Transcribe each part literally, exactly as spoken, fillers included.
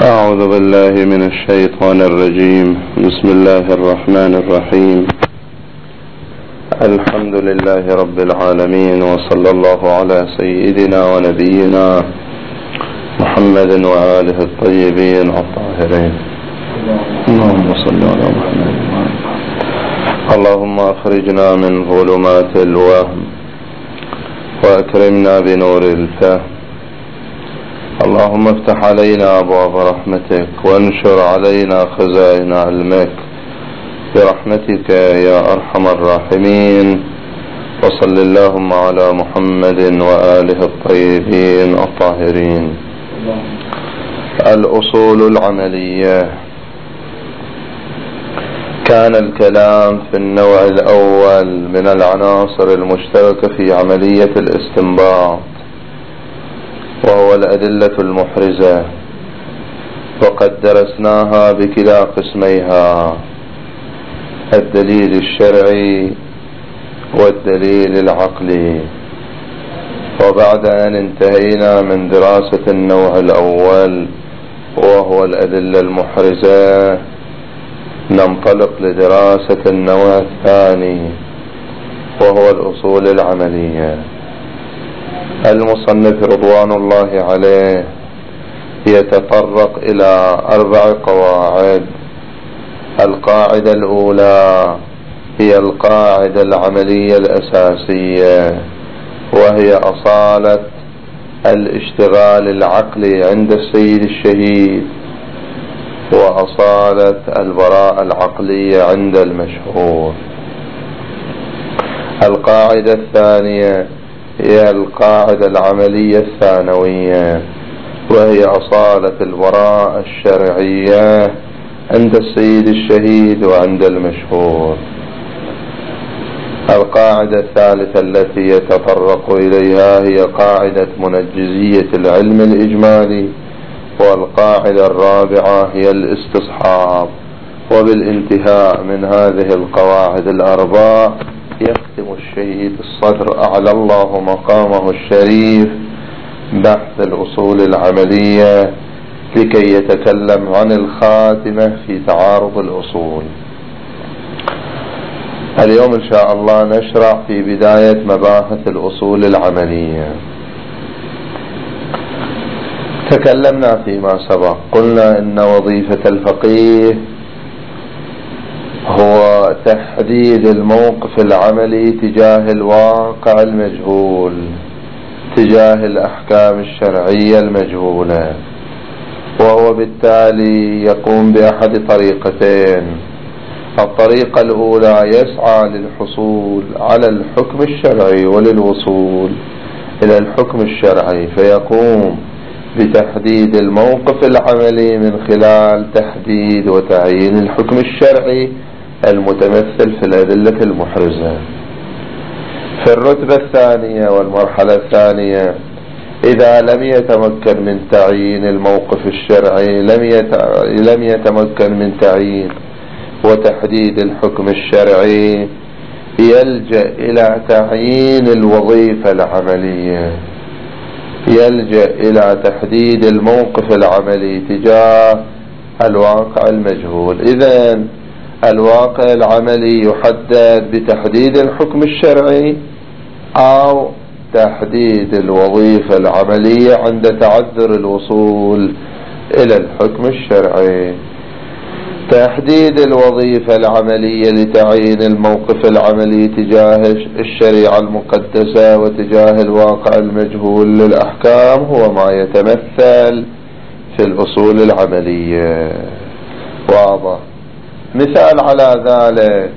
أعوذ بالله من الشيطان الرجيم. بسم الله الرحمن الرحيم. الحمد لله رب العالمين، وصلى الله على سيدنا ونبينا محمد وآله الطيبين الطاهرين. اللهم صل على محمد. اللهم أخرجنا من ظلمات الوهم وأكرمنا بنور الفهم. اللهم افتح علينا أبواب رحمتك وانشر علينا خزائن علمك برحمتك يا أرحم الراحمين. وصل اللهم على محمد وآله الطيبين الطاهرين. الأصول العملية. كان الكلام في النوع الأول من العناصر المشتركة في عملية الاستنباط، وهو الأدلة المحرزة، وقد درسناها بكلا قسميها: الدليل الشرعي والدليل العقلي. وبعد أن انتهينا من دراسة النوع الأول وهو الأدلة المحرزة، ننطلق لدراسة النوع الثاني وهو الأصول العملية. المصنف رضوان الله عليه يتطرق إلى أربع قواعد. القاعدة الأولى هي القاعدة العملية الأساسية، وهي أصالة الاشتغال العقلي عند السيد الشهيد، وأصالة البراءة العقلية عند المشهور. القاعدة الثانية هي القاعدة العملية الثانوية، وهي أصالة البراءة الشرعية عند السيد الشهيد وعند المشهور. القاعدة الثالثة التي يتطرق إليها هي قاعدة منجزية العلم الإجمالي. والقاعدة الرابعة هي الاستصحاب. وبالانتهاء من هذه القواعد الأربع يختم الشهيد الصدر أعلى الله مقامه الشريف بحث الأصول العملية، لكي يتكلم عن الخاتمة في تعارض الأصول. اليوم إن شاء الله نشرع في بداية مباحث الأصول العملية. تكلمنا فيما سبق، قلنا إن وظيفة الفقيه هو تحديد الموقف العملي تجاه الواقع المجهول، تجاه الأحكام الشرعية المجهولة، وهو بالتالي يقوم بأحد طريقتين. الطريقة الأولى يسعى للحصول على الحكم الشرعي وللوصول إلى الحكم الشرعي، فيقوم بتحديد الموقف العملي من خلال تحديد وتعيين الحكم الشرعي المتمثل في الأدلة المحرزة. في الرتبة الثانية والمرحلة الثانية، إذا لم يتمكن من تعيين الموقف الشرعي، لم يتمكن من تعيين وتحديد الحكم الشرعي، يلجأ إلى تعيين الوظيفة العملية، يلجأ إلى تحديد الموقف العملي تجاه الواقع المجهول. إذن الواقع العملي يحدد بتحديد الحكم الشرعي أو تحديد الوظيفة العملية عند تعذر الوصول إلى الحكم الشرعي. تحديد الوظيفة العملية لتعيين الموقف العملي تجاه الشريعة المقدسة وتجاه الواقع المجهول للأحكام هو ما يتمثل في الأصول العملية. واضح. مثال على ذلك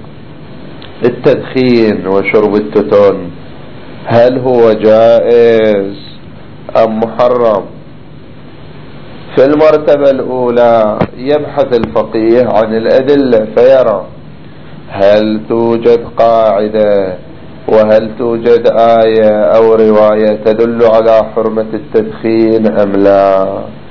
التدخين وشرب التتن، هل هو جائز أم محرم؟ في المرتبة الأولى يبحث الفقيه عن الأدلة فيرى هل توجد قاعدة وهل توجد آية أو رواية تدل على حرمة التدخين أم لا.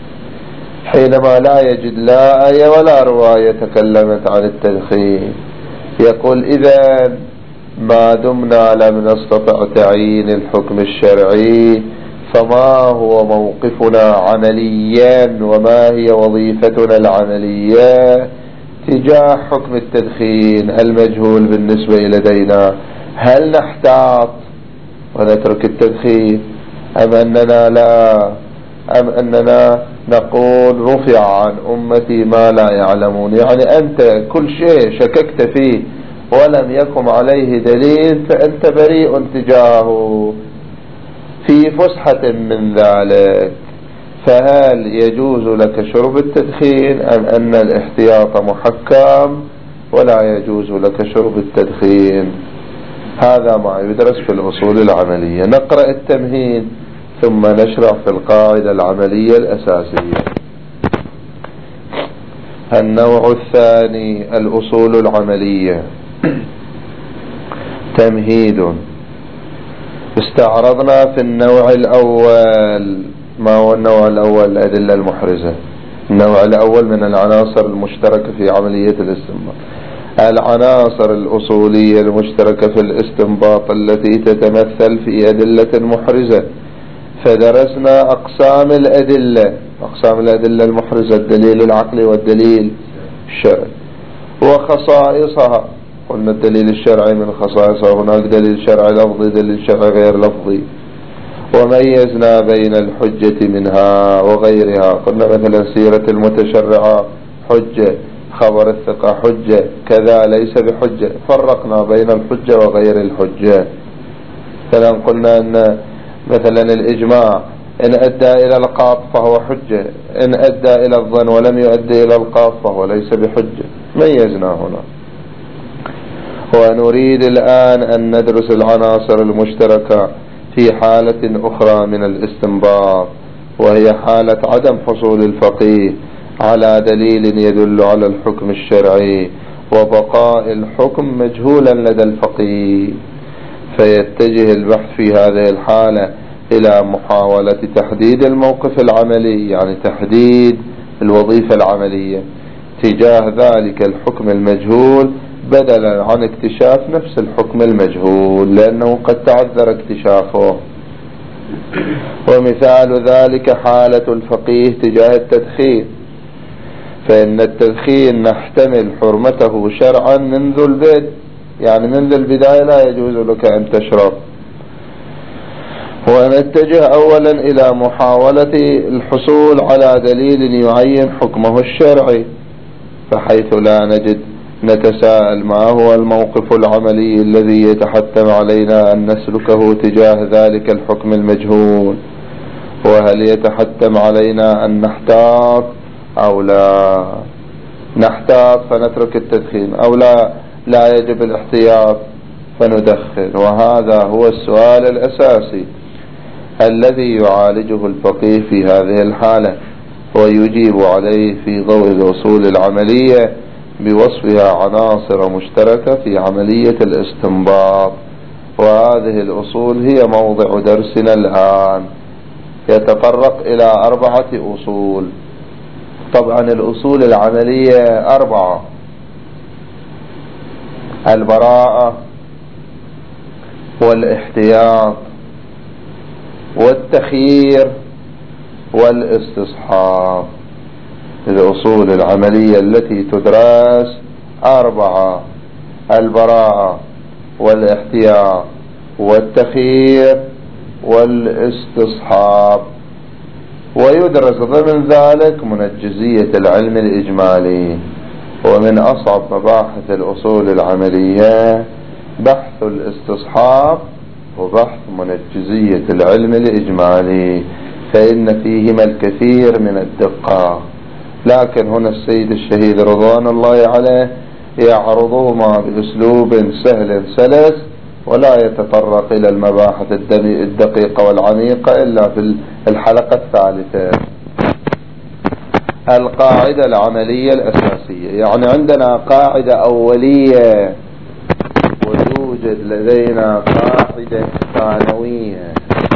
حينما لا يجد لا آية ولا رواية تكلمت عن التدخين، يقول إذن ما دمنا لم نستطع تعيين الحكم الشرعي فما هو موقفنا عمليا وما هي وظيفتنا العملية تجاه حكم التدخين المجهول بالنسبة لدينا؟ هل نحتاط ونترك التدخين أم أننا لا أم أننا نقول رفع عن أمتي ما لا يعلمون؟ يعني أنت كل شيء شككت فيه ولم يقم عليه دليل فأنت بريء تجاهه في فسحة من ذلك. فهل يجوز لك شرب التدخين أم أن الاحتياط محكم ولا يجوز لك شرب التدخين؟ هذا ما يدرس في الأصول العملية. نقرأ التمهيد ثم نشرح في القاعدة العملية الأساسية. النوع الثاني الأصول العملية. تمهيد. استعرضنا في النوع الأول. ما هو النوع الأول؟ الأدلة المحرزة. النوع الأول من العناصر المشتركة في عملية الاستنباط العناصر الأصولية المشتركة في الاستنباط التي تتمثل في أدلة محرزة. فدرسنا أقسام الأدلة أقسام الأدلة المحرزة: الدليل العقلي والدليل الشرعي، وخصائصها. قلنا الدليل الشرعي من خصائصها هناك دليل شرعي لفظي دليل شرعي غير لفظي، وميزنا بين الحجة منها وغيرها. قلنا مثلا سيرة المتشرعة حجة، خبر الثقة حجة، كذا ليس بحجة. فرقنا بين الحجة وغير الحجة. مثلا قلنا أن مثلا الإجماع إن أدى إلى القاط فهو حجة، إن أدى إلى الظن ولم يؤدي إلى القاط فهو ليس بحجة. ميزنا هنا. ونريد الآن أن ندرس العناصر المشتركة في حالة أخرى من الاستنباط، وهي حالة عدم حصول الفقيه على دليل يدل على الحكم الشرعي وبقاء الحكم مجهولا لدى الفقيه. فيتجه البحث في هذه الحالة إلى محاولة تحديد الموقف العملي، يعني تحديد الوظيفة العملية تجاه ذلك الحكم المجهول، بدلا عن اكتشاف نفس الحكم المجهول لأنه قد تعذر اكتشافه. ومثال ذلك حالة الفقيه تجاه التدخين. فإن التدخين نحتمل حرمته شرعا منذ البدء، يعني منذ البداية لا يجوز لك أن تشرب. ونتجه أولا إلى محاولة الحصول على دليل يعين حكمه الشرعي، فحيث لا نجد نتساءل ما هو الموقف العملي الذي يتحتم علينا أن نسلكه تجاه ذلك الحكم المجهول، وهل يتحتم علينا أن نحتاط أو لا نحتاط فنترك التدخين، أو لا لا يجب الاحتياط فندخن. وهذا هو السؤال الأساسي الذي يعالجه الفقيه في هذه الحالة، ويجيب عليه في ضوء الأصول العملية بوصفها عناصر مشتركة في عملية الاستنباط. وهذه الأصول هي موضع درسنا الآن، يتطرق إلى أربعة أصول. طبعا الأصول العملية أربعة: البراءة والاحتياط والتخيير والاستصحاب. الأصول العملية التي تدرس أربعة: البراءة والاحتياط والتخيير والاستصحاب. ويدرس ضمن ذلك منجزية العلم الإجمالي. ومن أصعب مباحث الأصول العملية بحث الاستصحاب وبحث منجزية العلم الإجمالي، فإن فيهما الكثير من الدقة. لكن هنا السيد الشهيد رضوان الله عليه يعرضهما بأسلوب سهل سلس، ولا يتطرق إلى المباحث الدقيقة والعميقة إلا في الحلقة الثالثة. القاعدة العملية الأساسية، يعني عندنا قاعدة أولية ويوجد لدينا قاعدة ثانوية.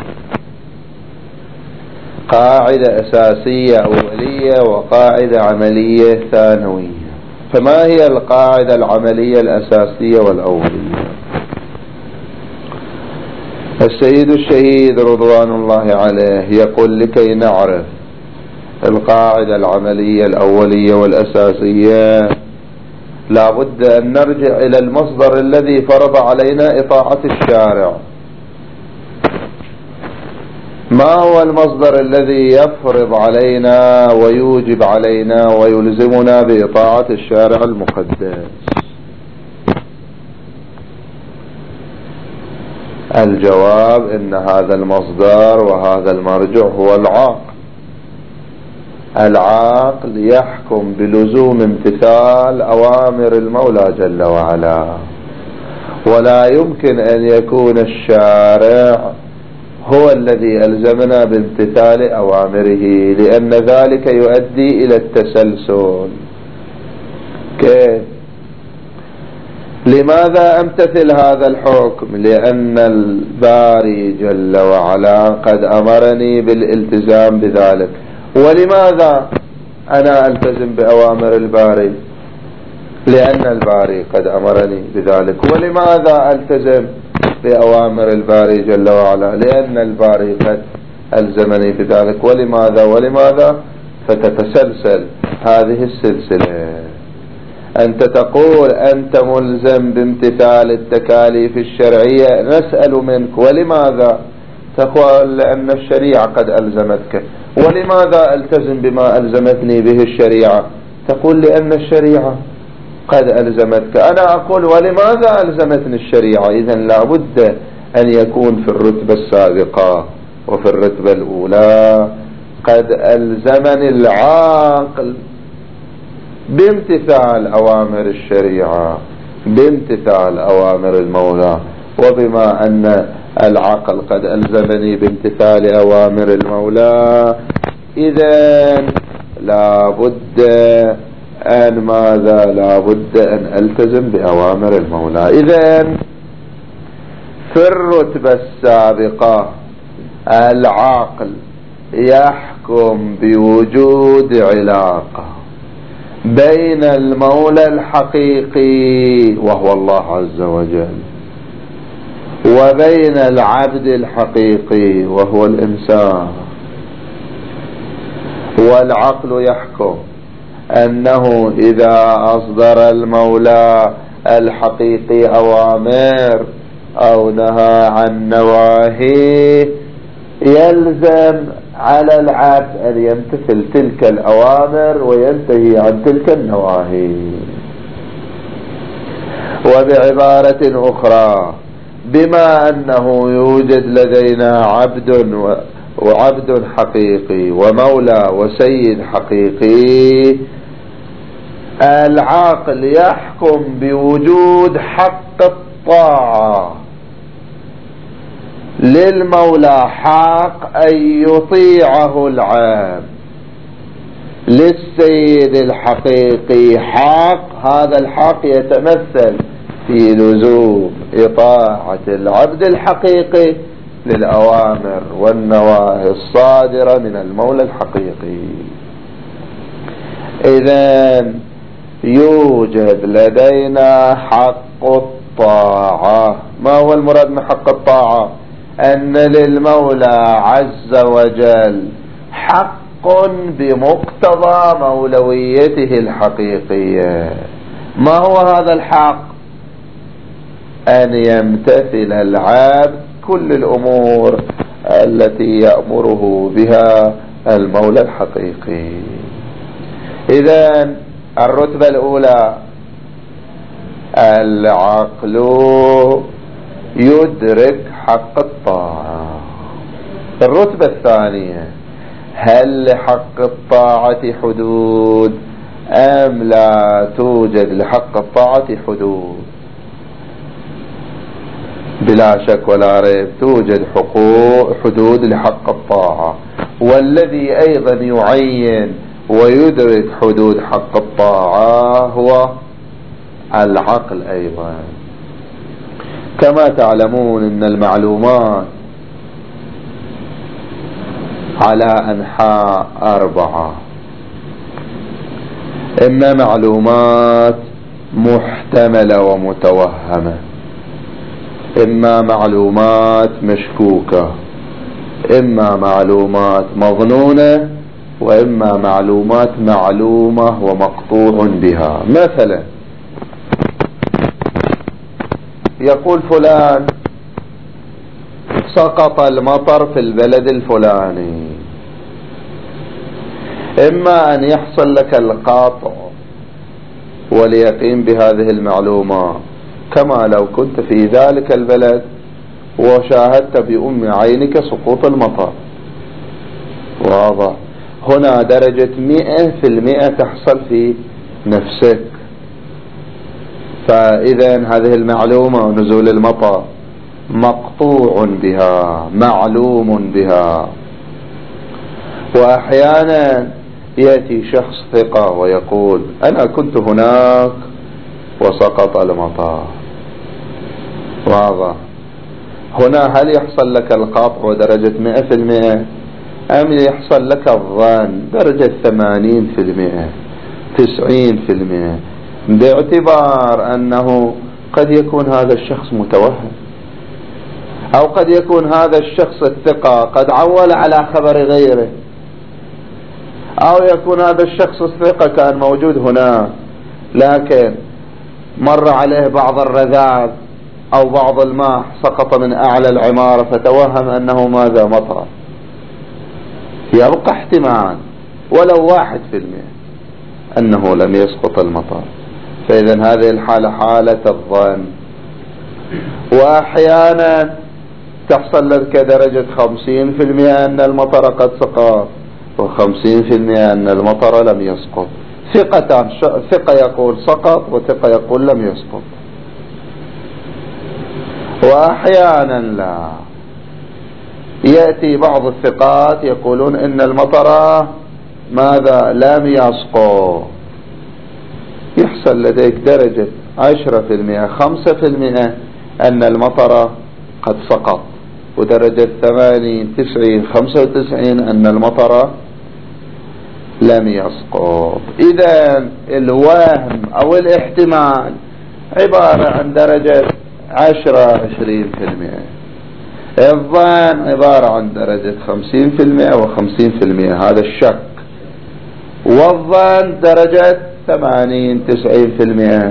قاعدة أساسية أولية وقاعدة عملية ثانوية. فما هي القاعدة العملية الأساسية والأولية؟ السيد الشهيد رضوان الله عليه يقول: لكي نعرف القاعدة العملية الأولية والأساسية لا بد أن نرجع إلى المصدر الذي فرض علينا إطاعة الشارع. ما هو المصدر الذي يفرض علينا ويوجب علينا ويلزمنا بإطاعة الشارع المقدس؟ الجواب: إن هذا المصدر وهذا المرجع هو العقل. العقل يحكم بلزوم امتثال أوامر المولى جل وعلا، ولا يمكن أن يكون الشارع هو الذي ألزمنا بامتثال أوامره، لأن ذلك يؤدي إلى التسلسل. كيف؟ لماذا أمتثل هذا الحكم؟ لأن الباري جل وعلا قد أمرني بالالتزام بذلك. ولماذا أنا ألتزم بأوامر الباري؟ لأن الباري قد أمرني بذلك. ولماذا ألتزم بأوامر الباري جل وعلا؟ لأن الباري قد ألزمني بذلك. ولماذا ولماذا فتتسلسل هذه السلسلة. أنت تقول أنت ملزم بامتثال التكاليف الشرعية، نسأل منك ولماذا؟ تقول لأن الشريعة قد ألزمتك. ولماذا ألتزم بما ألزمتني به الشريعة؟ تقول لأن الشريعة قد ألزمتك. أنا أقول ولماذا ألزمتني الشريعة؟ إذن لا بد أن يكون في الرتبة السابقة وفي الرتبة الأولى قد ألزمني العاقل بامتثال أوامر الشريعة، بامتثال أوامر المولى. وبما أن العقل قد ألزمني بامتثال أوامر المولى، إذن لا بد أن ماذا؟ لا بد أن ألتزم بأوامر المولى. إذن في الرتبة السابقة العقل يحكم بوجود علاقة بين المولى الحقيقي وهو الله عز وجل وبين العبد الحقيقي وهو الإنسان. والعقل يحكم أنه إذا أصدر المولى الحقيقي أوامر أو نهى عن نواهي يلزم على العبد أن يمتثل تلك الأوامر وينتهي عن تلك النواهي. وبعبارة أخرى، بما أنه يوجد لدينا عبد وعبد حقيقي ومولى وسيد حقيقي، العاقل يحكم بوجود حق الطاعة للمولى، حق أن يطيعه العبد، للسيد الحقيقي حق، هذا الحق يتمثل في لزوم إطاعة العبد الحقيقي للأوامر والنواهي الصادرة من المولى الحقيقي. إذن يوجد لدينا حق الطاعة. ما هو المراد من حق الطاعة؟ أن للمولى عز وجل حق بمقتضى مولويته الحقيقية. ما هو هذا الحق؟ أن يمتثل العبد كل الأمور التي يأمره بها المولى الحقيقي. إذن الرتبة الأولى العقل يدرك حق الطاعة. الرتبة الثانية، هل لحق الطاعة حدود أم لا توجد لحق الطاعة حدود؟ بلا شك ولا ريب توجد حقوق حدود لحق الطاعة، والذي أيضا يعين ويدرك حدود حق الطاعة هو العقل أيضا. كما تعلمون أن المعلومات على أنحاء أربعة: إما معلومات محتملة ومتوهمة، إما معلومات مشكوكة، إما معلومات مظنونة، وإما معلومات معلومة ومقطوع بها. مثلا يقول فلان سقط المطر في البلد الفلاني، إما أن يحصل لك القاطع واليقين بهذه المعلومة كما لو كنت في ذلك البلد وشاهدت بأم عينك سقوط المطر، واضح. هنا درجة مئة في المئة تحصل في نفسك. فإذا هذه المعلومة نزول المطر مقطوع بها، معلوم بها. وأحيانا يأتي شخص ثقة ويقول أنا كنت هناك وسقط المطر، واضح. هنا هل يحصل لك القطع ودرجة مئة في المئة، أم يحصل لك الظن درجة ثمانين في المئة، تسعين في المئة، باعتبار أنه قد يكون هذا الشخص متوهم، أو قد يكون هذا الشخص الثقة قد عول على خبر غيره، أو يكون هذا الشخص الثقة كان موجود هنا لكن مر عليه بعض الرذاذ أو بعض الماء سقط من أعلى العمارة فتوهم أنه ماذا مطر. يبقى احتمال ولو واحد في المئة أنه لم يسقط المطر. فإذا هذه الحالة حالة الظن. وأحيانا تحصل لك درجة خمسين في المئة أن المطر قد سقط، وخمسين في المئة أن المطر لم يسقط. ثقتان، ثقة يقول سقط وثقة يقول لم يسقط. وأحيانا لا، يأتي بعض الثقات يقولون إن المطر ماذا لم يسقط. يحصل لديك درجة عشرة في المئة، خمسة في المئة أن المطر قد سقط، ودرجة ثمانين، تسعين، خمسة وتسعين أن المطر لم يسقط. إذن الوهم أو الاحتمال عبارة عن درجة عشرة عشرين في المئة، الظن عبارة عن درجة خمسين في المئة وخمسين في المئة، هذا الشك. والظن درجة ثمانين تسعين في المئة،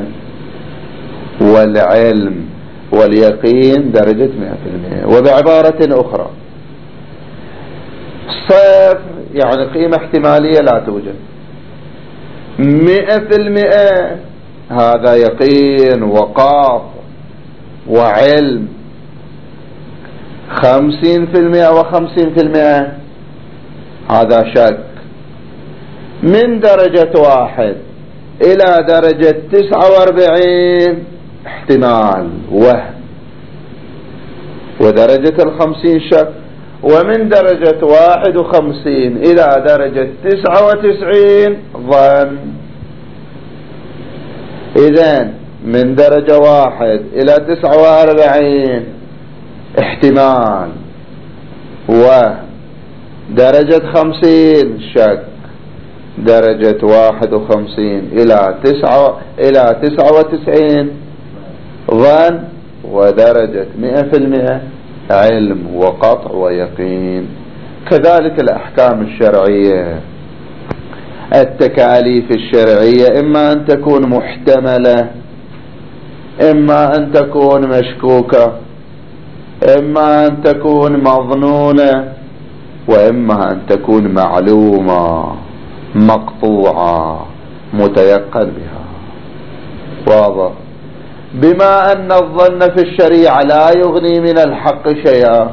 والعلم واليقين درجة مئة في المئة. وبعبارة أخرى صفر يعني قيمة احتمالية لا توجد، مئة في المئة هذا يقين وقاف وعلم، خمسين في المئة وخمسين في المئة هذا شك. من درجة واحد إلى درجة تسعة واربعين احتمال وهم، ودرجة الخمسين شك. ومن درجة واحد وخمسين إلى درجة تسعة وتسعين ظن. إذن من درجة واحد إلى تسعة واربعين احتمال ودرجة خمسين شك، درجة واحد وخمسين إلى تسعة إلى تسعة وتسعين ظن، ودرجة مئة في المئة علم وقطع ويقين. كذلك الأحكام الشرعية، التكاليف الشرعية إما أن تكون محتملة، إما أن تكون مشكوكة، إما أن تكون مظنونة، وإما أن تكون معلومة مقطوعة متيقن بها. واضح. بما أن الظن في الشريعة لا يغني من الحق شيئا،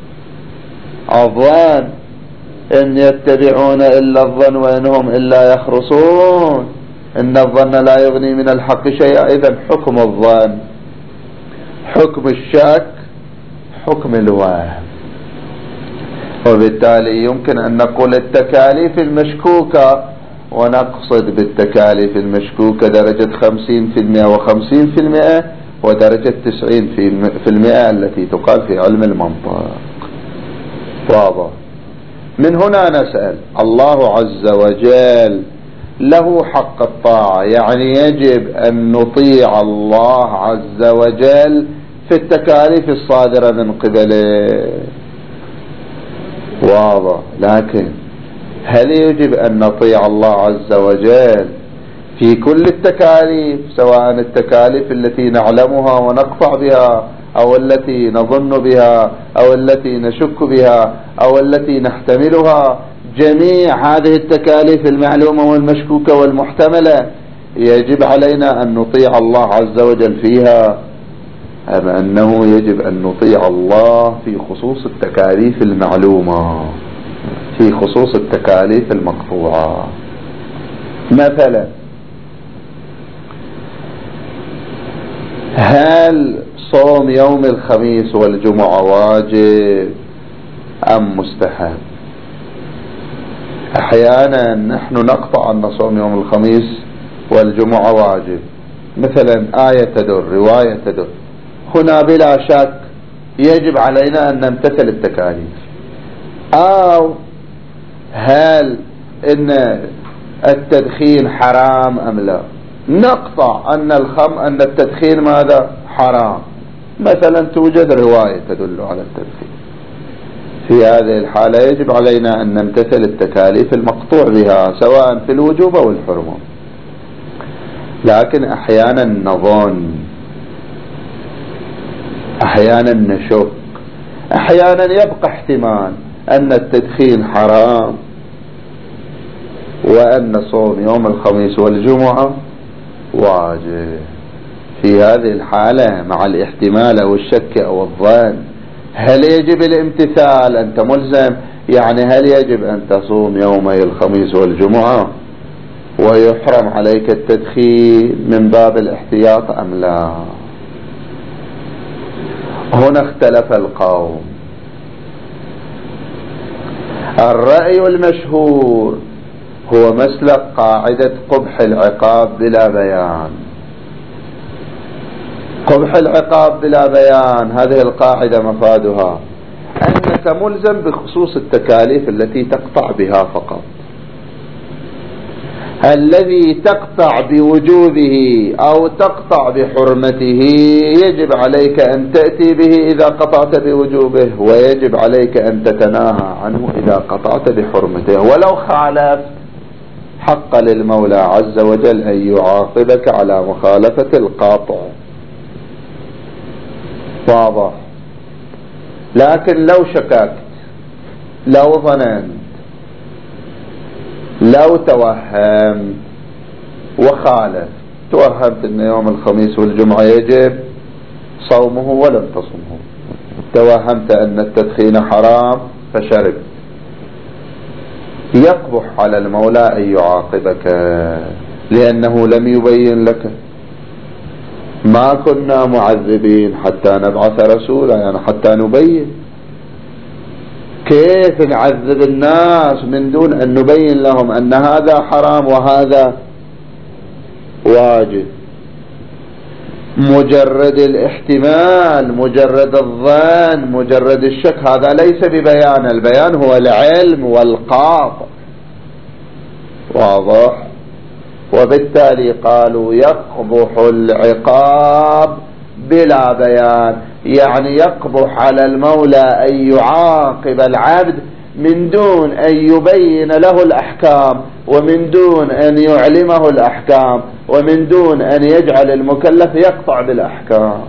الظن إن يتبعون إلا الظن وإنهم إلا يخرصون، إن الظن لا يغني من الحق شيئا. إذن حكم الظن حكم الشك حكم الوهم. وبالتالي يمكن أن نقول التكاليف المشكوكة، ونقصد بالتكاليف المشكوكة درجة خمسين في المئة وخمسين في المئة، ودرجة تسعين في المئة التي تقال في علم المنطق. واضح. من هنا نسأل الله عز وجل له حق الطاعة، يعني يجب أن نطيع الله عز وجل في التكاليف الصادرة من قبله. واضح. لكن هل يجب أن نطيع الله عز وجل في كل التكاليف، سواء التكاليف التي نعلمها ونقطع بها، أو التي نظن بها، أو التي نشك بها، أو التي نحتملها؟ جميع هذه التكاليف المعلومة والمشكوكة والمحتملة يجب علينا أن نطيع الله عز وجل فيها، أم أنه يجب أن نطيع الله في خصوص التكاليف المعلومة، في خصوص التكاليف المقطوعة؟ مثلا، هل صوم يوم الخميس والجمعة واجب أم مستحب؟ أحيانا نحن نقطع أن صوم يوم الخميس والجمعة واجب، مثلا آية تدل، رواية تدل، هنا بلا شك يجب علينا أن نمتثل التكاليف. أو هل إن التدخين حرام أم لا؟ نقطع أن الخم أن التدخين ماذا؟ حرام، مثلا توجد رواية تدل على التدخين. في هذه الحالة يجب علينا أن نمتثل التكاليف المقطوع بها، سواء في الوجوب أو الحرمة. لكن أحيانا نظن، أحيانا نشك، أحيانا يبقى احتمال أن التدخين حرام وأن صوم يوم الخميس والجمعة واجب. في هذه الحالة مع الاحتمال أو الشك أو الظن، هل يجب الامتثال؟ أنت ملزم، يعني هل يجب أن تصوم يومي الخميس والجمعة ويحرم عليك التدخين من باب الاحتياط أم لا؟ هنا اختلف القوم. الرأي المشهور هو مسلك قاعدة قبح العقاب بلا بيان. قبح العقاب بلا بيان، هذه القاعدة مفادها أنك ملزم بخصوص التكاليف التي تقطع بها فقط. الذي تقطع بوجوبه أو تقطع بحرمته يجب عليك أن تأتي به إذا قطعت بوجوبه، ويجب عليك أن تتناهى عنه إذا قطعت بحرمته. ولو خالفت حق للمولى عز وجل أن يعاقبك على مخالفة القاطع. واضح. لكن لو شككت، لو ظننت، لو توهمت وخالف، توهمت أن يوم الخميس والجمعة يجب صومه ولم تصمه، توهمت أن التدخين حرام فشربت، يقبح على المولى أن يعاقبك، لأنه لم يبين لك. ما كنا معذبين حتى نبعث رسولا، يعني حتى نبين. كيف نعذب الناس من دون أن نبين لهم أن هذا حرام وهذا واجب؟ مجرد الاحتمال، مجرد الظن، مجرد الشك، هذا ليس ببيان. البيان هو العلم والقاطع. واضح. وبالتالي قالوا يقبح العقاب بلا بيان، يعني يقبح على المولى أن يعاقب العبد من دون أن يبين له الأحكام، ومن دون أن يعلمه الأحكام، ومن دون أن يجعل المكلف يقطع بالأحكام.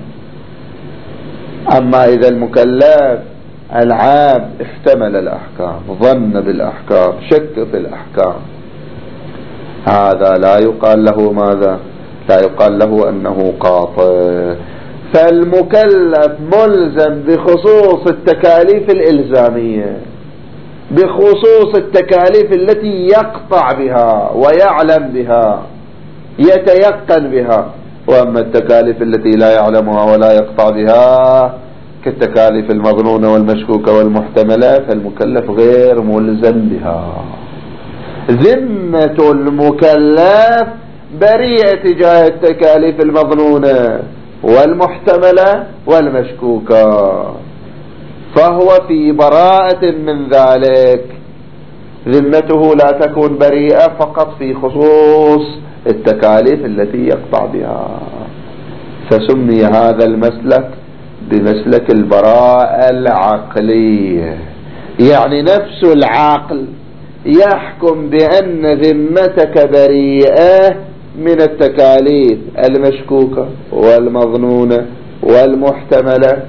أما إذا المكلف العبد احتمل الأحكام، ظن بالأحكام، شك في الأحكام، هذا لا يقال له ماذا؟ لا يقال له أنه قاطع. فالمكلف ملزم بخصوص التكاليف الإلزامية، بخصوص التكاليف التي يقطع بها ويعلم بها، يتيقن بها. وأما التكاليف التي لا يعلمها ولا يقطع بها كالتكاليف المظنونة والمشكوكة والمحتملة، فالمكلف غير ملزم بها. ذمة المكلف بريئة تجاه التكاليف المظنونة والمحتملة والمشكوكة، فهو في براءة من ذلك. ذمته لا تكون بريئة فقط في خصوص التكاليف التي يقطع بها. فسمي هذا المسلك بمسلك البراءة العقلية، يعني نفس العقل يحكم بأن ذمتك بريئة من التكاليف المشكوكة والمظنونة والمحتملة،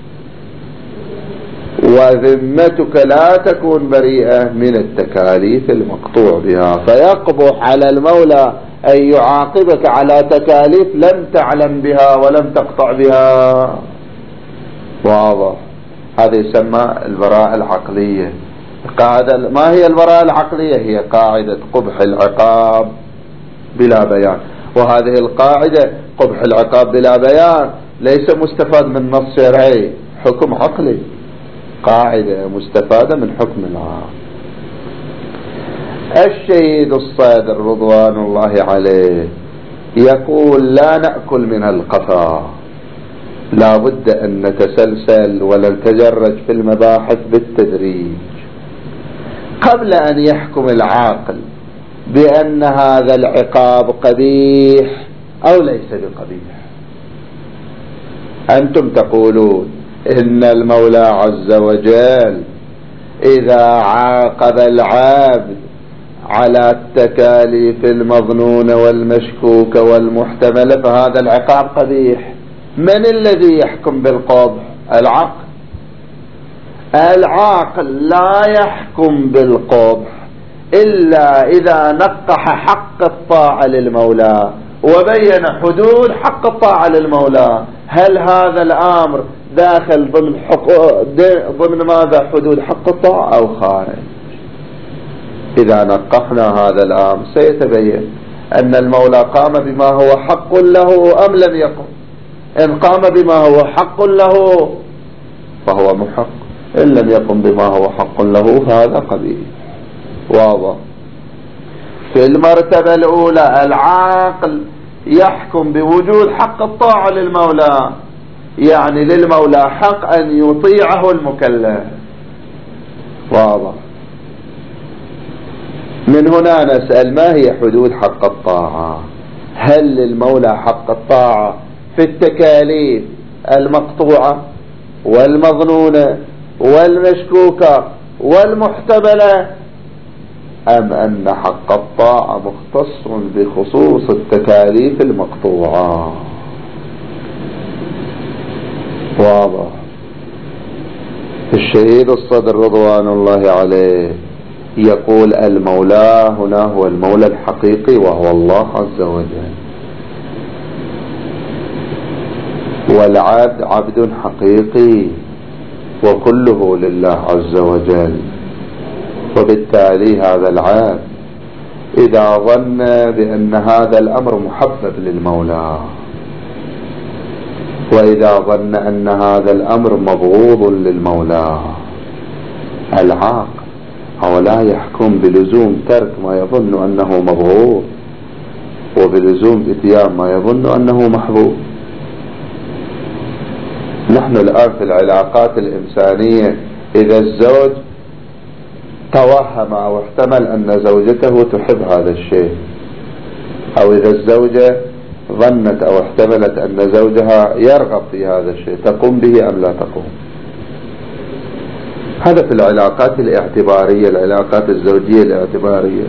وذمتك لا تكون بريئة من التكاليف المقطوع بها، فيقبح على المولى أن يعاقبك على تكاليف لم تعلم بها ولم تقطع بها. واضح؟ هذا يسمى البراءة العقلية. قاعدة ما هي البراءة العقلية؟ هي قاعدة قبح العقاب بلا بيان، وهذه القاعدة قبح العقاب بلا بيان ليس مستفاد من نص شرعي، حكم عقلي، قاعدة مستفادة من حكم العقل. الشهيد الصادر رضوان الله عليه يقول لا نأكل من القفا، لا بد أن نتسلسل ولا نتجرج في المباحث بالتدريج قبل أن يحكم العاقل بأن هذا العقاب قبيح أو ليس بقبيح. أنتم تقولون إن المولى عز وجل إذا عاقب العبد على التكاليف المظنونة والمشكوكة والمحتملة فهذا العقاب قبيح. من الذي يحكم بالقبح؟ العقل. العاقل لا يحكم بالقبح إلا إذا نقح حق الطاعة للمولى وبين حدود حق الطاعة للمولى. هل هذا الأمر داخل ضمن حقوق ضمن ماذا؟ حدود حق الطاعة أو خارج؟ إذا نقحنا هذا الأمر سيتبين أن المولى قام بما هو حق له أم لم يقم. إن قام بما هو حق له فهو محق، إن لم يقم بما هو حق له فهذا قبيح. واضح؟ في المرتبة الأولى العاقل يحكم بوجود حق الطاعة للمولى، يعني للمولى حق أن يطيعه المكلف. واضح؟ من هنا نسأل ما هي حدود حق الطاعة؟ هل للمولى حق الطاعة في التكاليف المقطوعة والمظنونة والمشكوكة والمحتملة، أم أن حق الطاعة مختص بخصوص التكاليف المقطوعة؟ واضح؟ الشهيد الصدر رضوان الله عليه يقول المولى هنا هو المولى الحقيقي وهو الله عز وجل، والعبد عبد حقيقي وكله لله عز وجل. وبالتالي هذا العبد إذا ظن بأن هذا الأمر محبب للمولى، وإذا ظن أن هذا الأمر مبغوض للمولى، العاقل هو لا يحكم بلزوم ترك ما يظن أنه مبغوض وبلزوم اتيان ما يظن أنه محبوب. نحن الآن في العلاقات الإنسانية إذا الزوج توهم أو احتمل أن زوجته تحب هذا الشيء، أو إذا الزوجة ظنت أو احتملت أن زوجها يرغب في هذا الشيء، تقوم به أم لا تقوم؟ هذا في العلاقات الاعتبارية، العلاقات الزوجية الاعتبارية.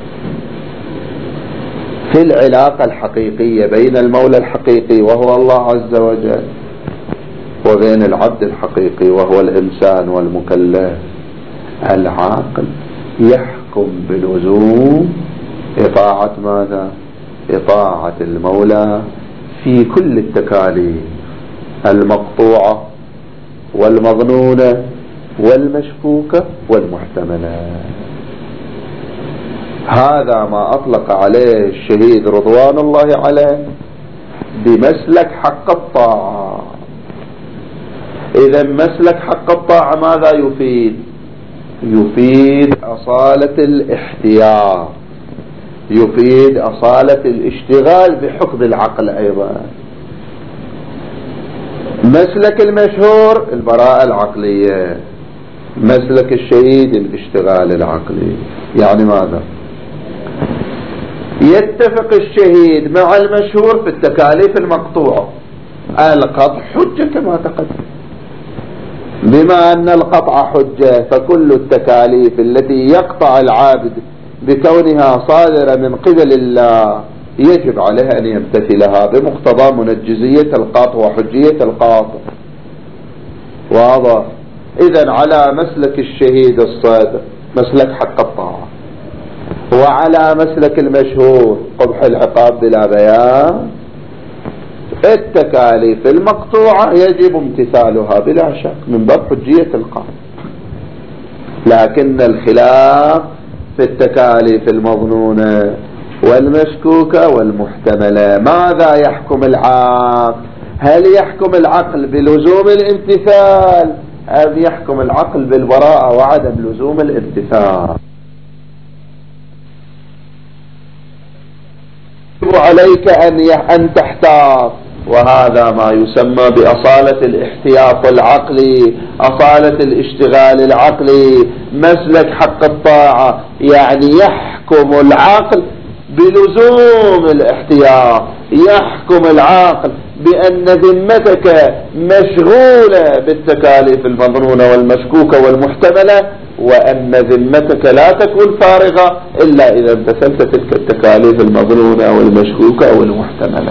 في العلاقة الحقيقية بين المولى الحقيقي وهو الله عز وجل وبين العبد الحقيقي وهو الإنسان والمكلف، العاقل يحكم بلزوم إطاعة ماذا؟ إطاعة المولى في كل التكاليف المقطوعة والمظنونة والمشكوكة والمحتملة. هذا ما أطلق عليه الشهيد رضوان الله عليه بمسلك حق الطاعة. إذا مسلك حق الطاعة ماذا يفيد؟ يفيد أصالة الاحتياط، يفيد أصالة الاشتغال بحكم العقل أيضا. مسلك المشهور البراءة العقلية، مسلك الشهيد الاشتغال العقلي. يعني ماذا؟ يتفق الشهيد مع المشهور في التكاليف المقطوعة، القطع حجة كما تقدم. بما أن القطع حجة فكل التكاليف التي يقطع العابد بكونها صادرة من قبل الله يجب عليه أن يمتثلها بمقتضى منجزية القاطع وحجية القاطع. واضح؟ إذن على مسلك الشهيد الصادق مسلك حق الطاعة، وعلى مسلك المشهور قبح العقاب بلا بيان التكاليف المقطوعة يجب امتثالها بلا شك من باب حجية القاطع. لكن الخلاف في التكاليف المظنونة والمشكوكة والمحتملة. ماذا يحكم العقل؟ هل يحكم العقل بلزوم الامتثال أم يحكم العقل بالبراءة وعدم لزوم الامتثال؟ عليك أن أن تحتاط، وهذا ما يسمى بأصالة الاحتياط العقلي، أصالة الاشتغال العقلي، مسلك حق الطاعة. يعني يحكم العقل بلزوم الاحتياط، يحكم العقل بأن ذمتك مشغولة بالتكاليف المظنونة والمشكوكة والمحتملة، وأن ذمتك لا تكون فارغة إلا إذا امتثلت تلك التكاليف المظنونة والمشكوكة والمحتملة.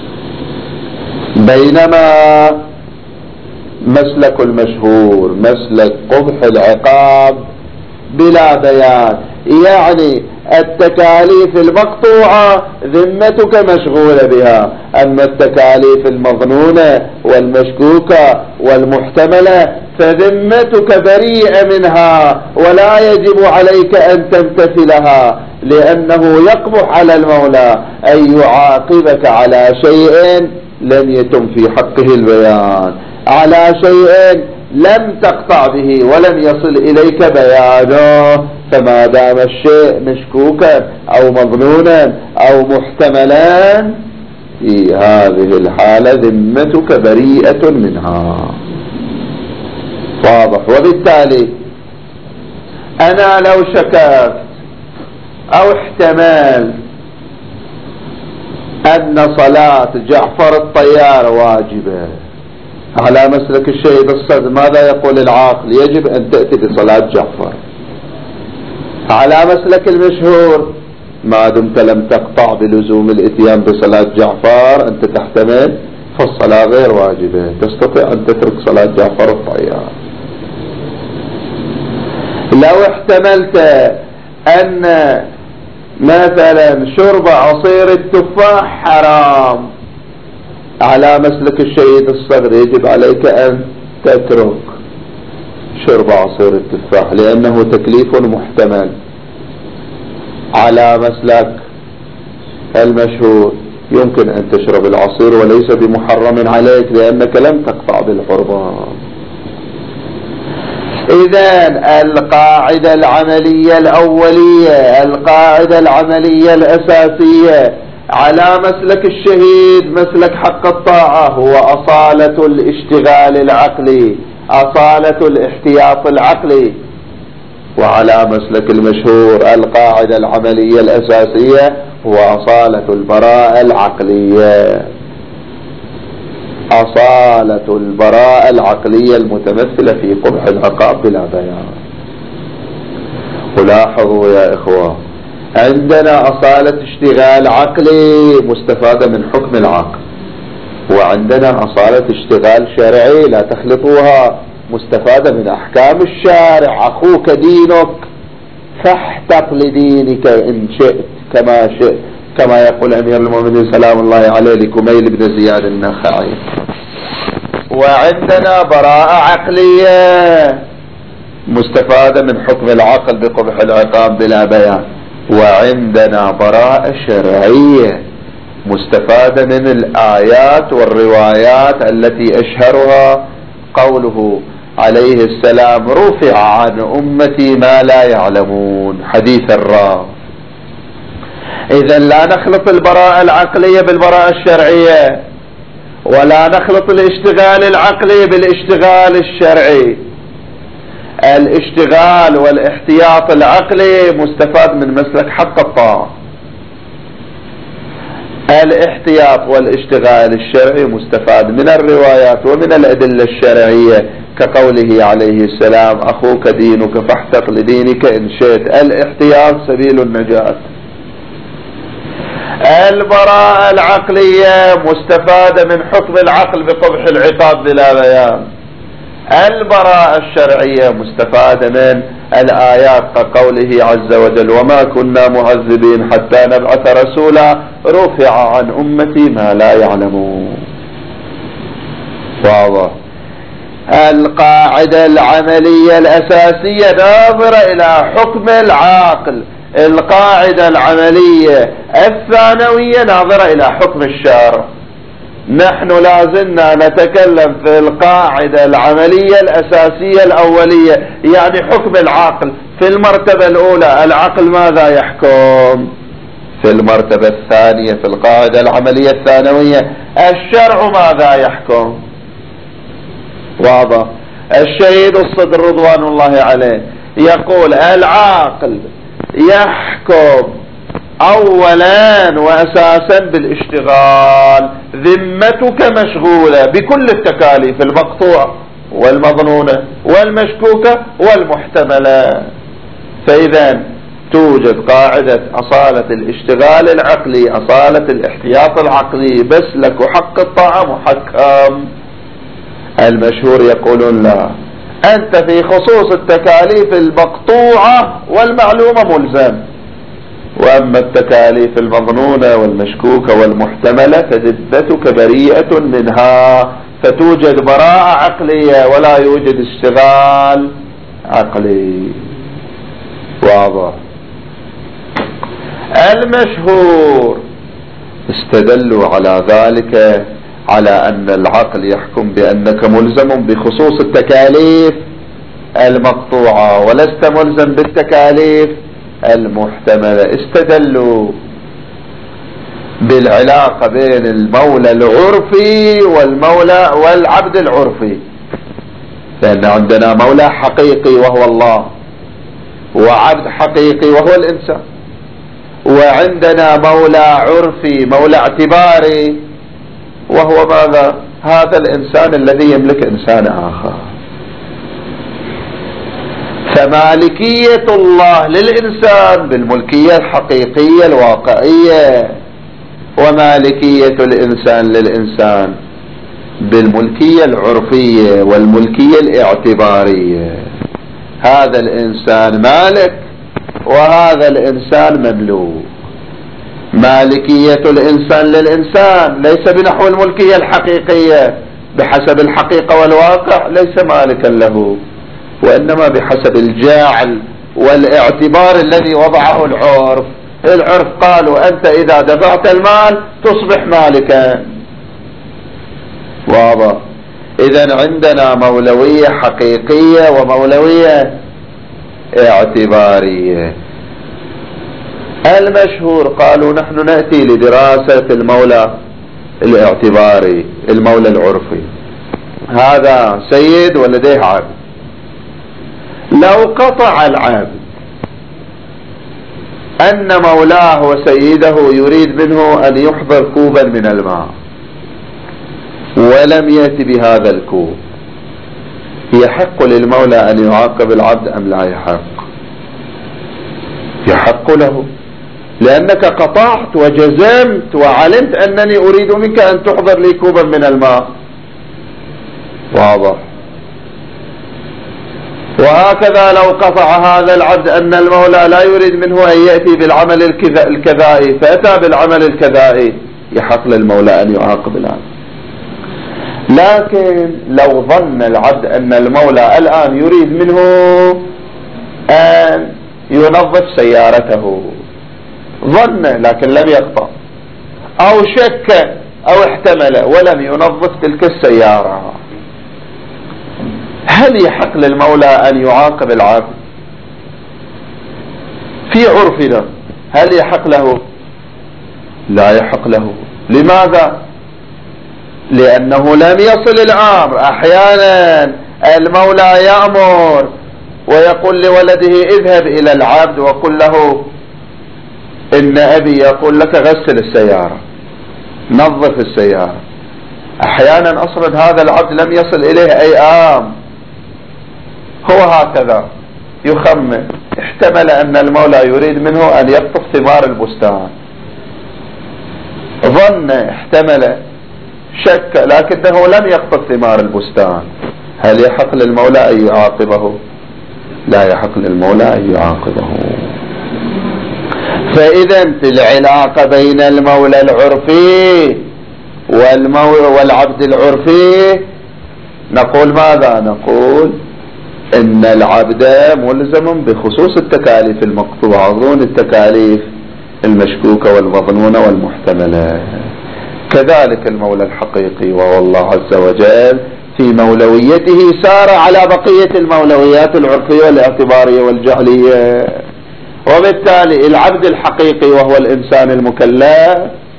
بينما مسلك المشهور مسلك قبح العقاب بلا بيان، يعني التكاليف المقطوعة ذمتك مشغولة بها، أما التكاليف المظنونة والمشكوكة والمحتملة فذمتك بريئة منها ولا يجب عليك أن تمتثلها، لأنه يقبح على المولى أن يعاقبك على شيء لم يتم في حقه البيان، على شيء لم تقطع به ولم يصل إليك بيانه. فما دام الشيء مشكوكا أو مظنونا أو محتملا في هذه الحالة ذمتك بريئة منها. واضح؟ وبالتالي أنا لو شككت أو احتمال أن صلاة جعفر الطيار واجبة على مسلك الشهيد الصدر، ماذا يقول العاقل؟ يجب أن تأتي بصلاة جعفر. على مسلك المشهور ما دمت لم تقطع بلزوم الاتيان بصلاة جعفر أنت تحتمل فالصلاة غير واجبة، تستطيع أن تترك صلاة جعفر الطيار. لو احتملت أن مثلا شرب عصير التفاح حرام على مسلك الشهيد الصدر يجب عليك أن تترك شرب عصير التفاح لأنه تكليف محتمل. على مسلك المشهور يمكن أن تشرب العصير وليس بمحرم عليك لأنك لم تقطع بالحرمة. إذن القاعدة العملية الأولية، القاعدة العملية الأساسية على مسلك الشهيد مسلك حق الطاعة هو أصالة الاشتغال العقلي، أصالة الاحتياط العقلي. وعلى مسلك المشهور القاعدة العملية الأساسية هو أصالة البراءة العقلية، أصالة البراءة العقلية المتمثلة في قبح العقاب بلا بيان. ولاحظوا يا إخوة عندنا أصالة اشتغال عقلي مستفادة من حكم العقل، وعندنا أصالة اشتغال شرعي لا تخلطوها مستفادة من أحكام الشارع. أخوك دينك فاحتق لدينك إن شئت كما شئت، كما يقول أمير المؤمنين سلام الله عليه لكميل بن زياد النخعي. وعندنا براءة عقلية مستفادة من حكم العقل بقبح العقاب بلا بيان، وعندنا براءة شرعية مستفادة من الآيات والروايات التي أشهرها قوله عليه السلام رفع عن أمتي ما لا يعلمون، حديث الراف. إذن لا نخلط البراءة العقلية بالبراءة الشرعية، ولا نخلط الاشتغال العقلي بالاشتغال الشرعي. الاشتغال والاحتياط العقلي مستفاد من مسلك حق الطاعة، الاحتياط والاشتغال الشرعي مستفاد من الروايات ومن الأدلة الشرعية، كقوله عليه السلام: أخوك دينك فاحتط لدينك إن شئت. الاحتياط سبيل النجاة. البراءة العقلية مستفادة من حكم العقل بقبح العقاب بلا بيان. البراءة الشرعية مستفادة من الآيات كقوله عز وجل: وما كنا معذبين حتى نبعث رسولا رفع عن أمتي ما لا يعلمون. واضح. القاعدة العملية الأساسية ناظرة إلى حكم العاقل، القاعدة العملية الثانوية ناظرة إلى حكم الشارع. نحن لازلنا نتكلم في القاعدة العملية الأساسية الأولية، يعني حكم العقل. في المرتبة الأولى العقل ماذا يحكم؟ في المرتبة الثانية في القاعدة العملية الثانوية الشرع ماذا يحكم؟ واضح. الشهيد الصدر رضوان الله عليه يقول: العاقل يحكم اولا واساسا بالاشتغال، ذمتك مشغولة بكل التكاليف المقطوعة والمظنونة والمشكوكة والمحتملة. فاذا توجد قاعدة أصالة الاشتغال العقلي، أصالة الاحتياط العقلي، بس لك حق الطاعة محكم. المشهور يقولون: لا، أنت في خصوص التكاليف المقطوعة والمعلومة ملزم، وأما التكاليف المظنونة والمشكوكة والمحتملة فذمتك بريئة منها. فتوجد براءة عقلية ولا يوجد اشتغال عقلي. واضح. المشهور استدلوا على ذلك على أن العقل يحكم بأنك ملزم بخصوص التكاليف المقطوعة ولست ملزم بالتكاليف المحتملة. استدلوا بالعلاقة بين المولى العرفي والمولى والعبد العرفي، لأن عندنا مولى حقيقي وهو الله، وعبد حقيقي وهو الإنسان، وعندنا مولى عرفي مولى اعتباري وهو ماذا؟ هذا الإنسان الذي يملك إنسان آخر. فمالكية الله للإنسان بالملكية الحقيقية الواقعية، ومالكية الإنسان للإنسان بالملكية العرفية والملكية الاعتبارية. هذا الإنسان مالك وهذا الإنسان مملوك. مالكية الإنسان للإنسان ليس بنحو الملكية الحقيقية بحسب الحقيقة والواقع، ليس مالكا له، وإنما بحسب الجاعل والاعتبار الذي وضعه العرف. العرف قالوا: أنت إذا دفعت المال تصبح مالكا. واضح. إذن عندنا مولوية حقيقية ومولوية اعتبارية. المشهور قالوا: نحن نأتي لدراسة المولى الاعتباري، المولى العرفي. هذا سيد ولديه عبد، لو قطع العبد أن مولاه وسيده يريد منه أن يحضر كوبا من الماء ولم يأتي بهذا الكوب، يحق للمولى أن يعاقب العبد أم لا يحق؟ يحق له، لأنك قطعت وجزمت وعلمت أنني أريد منك أن تحضر لي كوبا من الماء. واضح. وهكذا لو قطع هذا العبد أن المولى لا يريد منه أن يأتي بالعمل الكذائي فأتى بالعمل الكذائي، يحق للمولى أن يعاقب العبد. لكن لو ظن العبد أن المولى الآن يريد منه أن ينظف سيارته، ظن لكن لم يقطع، أو شك أو احتمل ولم ينظف تلك السيارة، هل يحق للمولى أن يعاقب العبد؟ في عرفنا هل يحق له؟ لا يحق له. لماذا؟ لأنه لم يصل الأمر. أحيانا المولى يأمر ويقول لولده: اذهب إلى العبد وقل له إن أبي يقول لك غسل السيارة، نظف السيارة. أحيانا أصلا هذا العبد لم يصل إليه أيام، هو هكذا يخمن، احتمل أن المولى يريد منه أن يقطف ثمار البستان، ظن، احتمل، شك، لكنه لم يقطف ثمار البستان. هل يحق للمولى أن يعاقبه؟ لا يحق للمولى أن يعاقبه. فإذا في العلاقة بين المولى العرفي والعبد العرفي نقول ماذا؟ نقول إن العبد ملزم بخصوص التكاليف المقطوعة دون التكاليف المشكوكة والمظنونة والمحتملة. كذلك المولى الحقيقي وهو الله عز وجل في مولويته سار على بقية المولويات العرفية والاعتبارية والجعلية، وبالتالي العبد الحقيقي وهو الإنسان المكلف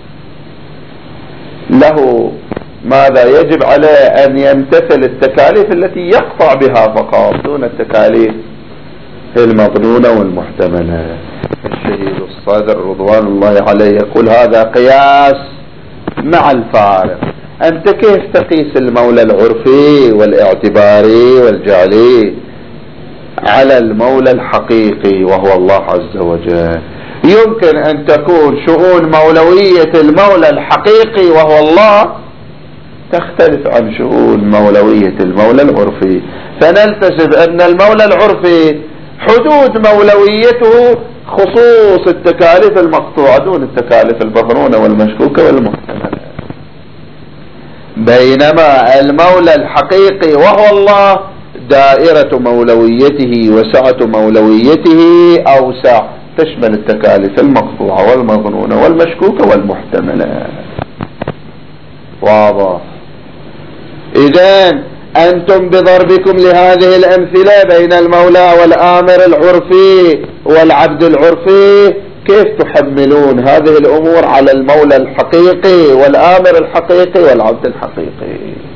له ماذا؟ يجب عليه أن يمتثل التكاليف التي يقطع بها فقط دون التكاليف المظنونة والمحتملة. الشهيد الصادر رضوان الله عليه يقول هذا قياس مع الفارق. أنت كيف تقيس المولى العرفي والاعتباري والجعلي على المولى الحقيقي وهو الله عز وجل؟ يمكن أن تكون شؤون مولوية المولى الحقيقي وهو الله تختلف عن شؤون مولوية المولى العرفي، فنلتزم أن المولى العرفي حدود مولويته خصوص التكاليف المقطوعة دون التكاليف المظنونة والمشكوكة والمحتملة، بينما المولى الحقيقي وهو الله دائرة مولويته وسعة مولويته أوسع، تشمل التكاليف المقطوعة والمظنونة والمشكوكة والمحتملة. واضح؟ إذن أنتم بضربكم لهذه الأمثلة بين المولى والآمر العرفي والعبد العرفي كيف تحملون هذه الأمور على المولى الحقيقي والآمر الحقيقي والعبد الحقيقي؟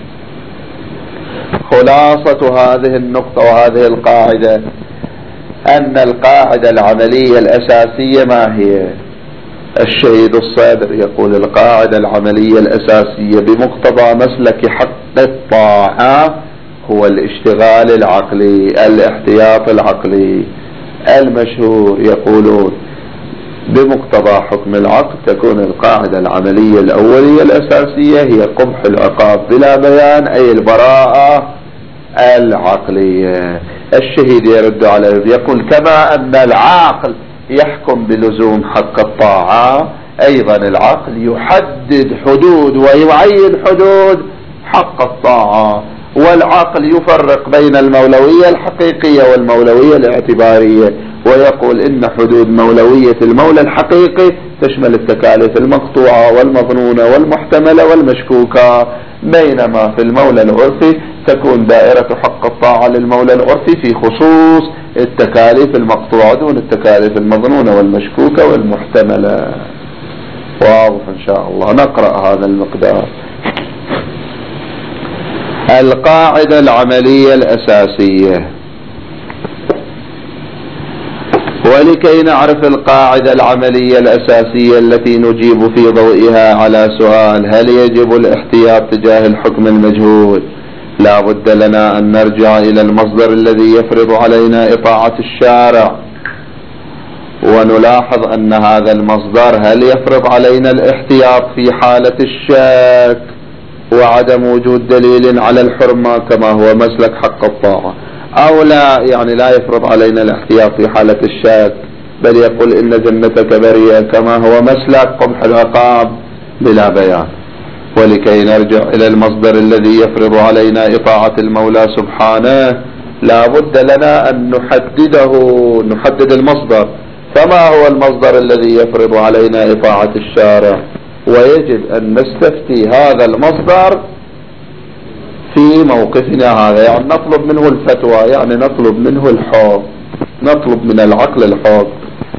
خلاصة هذه النقطة وهذه القاعدة أن القاعدة العملية الأساسية ما هي؟ الشهيد الصادر يقول القاعدة العملية الأساسية بمقتضى مسلك حق الطاعة هو الاشتغال العقلي، الاحتياط العقلي. المشهور يقولون بمقتضى حكم العقل تكون القاعدة العملية الأولية الأساسية هي قبح العقاب بلا بيان، أي البراءة العقلية. الشهيد يرد عليه يقول كما أن العاقل يحكم بلزوم حق الطاعة، أيضا العقل يحدد حدود ويعين حدود حق الطاعة، والعقل يفرق بين المولوية الحقيقية والمولوية الاعتبارية، ويقول إن حدود مولوية المولى الحقيقي تشمل التكاليف المقطوعة والمظنونة والمحتملة والمشكوكة، بينما في المولى العرفي تكون دائرة حق الطاعة للمولى العرفي في خصوص التكاليف المقطوعة دون التكاليف المظنونة والمشكوكة والمحتملة. واضح إن شاء الله. نقرأ هذا المقدار. القاعدة العملية الأساسية. ولكي نعرف القاعدة العملية الأساسية التي نجيب في ضوئها على سؤال هل يجب الاحتياط تجاه الحكم المجهول، لا بد لنا أن نرجع إلى المصدر الذي يفرض علينا إطاعة الشارع، ونلاحظ أن هذا المصدر هل يفرض علينا الاحتياط في حالة الشك وعدم وجود دليل على الحرمة كما هو مسلك حق الطاعة، أو لا، يعني لا يفرض علينا الاحتياط في حالة الشك بل يقول إن جنتك بريئة كما هو مسلك قبح العقاب بلا بيان. ولكي نرجع إلى المصدر الذي يفرض علينا إطاعة المولى سبحانه لا بد لنا أن نحدده، نحدد المصدر. فما هو المصدر الذي يفرض علينا إطاعة الشارع؟ ويجب أن نستفتي هذا المصدر في موقفنا هذا، يعني نطلب منه الفتوى، يعني نطلب منه الحكم، نطلب من العقل الحكم.